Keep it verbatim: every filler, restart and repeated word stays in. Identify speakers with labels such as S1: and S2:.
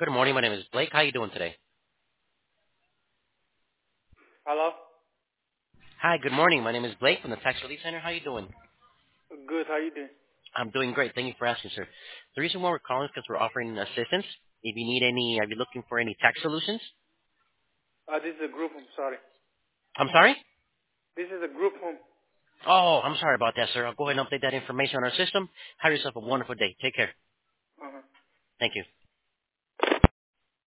S1: Good morning. My name is Blake. How you doing today?
S2: Hello?
S1: Hi, good morning. My name is Blake from the Tax Relief Center. How you doing?
S2: Good, how you doing?
S1: I'm doing great. Thank you for asking, sir. The reason why we're calling is because we're offering assistance. If you need any, are you looking for any tax solutions?
S2: Uh, this is a group home, sorry.
S1: I'm sorry?
S2: This is a group home.
S1: Oh, I'm sorry about that, sir. I'll go ahead and update that information on our system. Have yourself a wonderful day. Take care.
S2: Uh-huh.
S1: Thank you.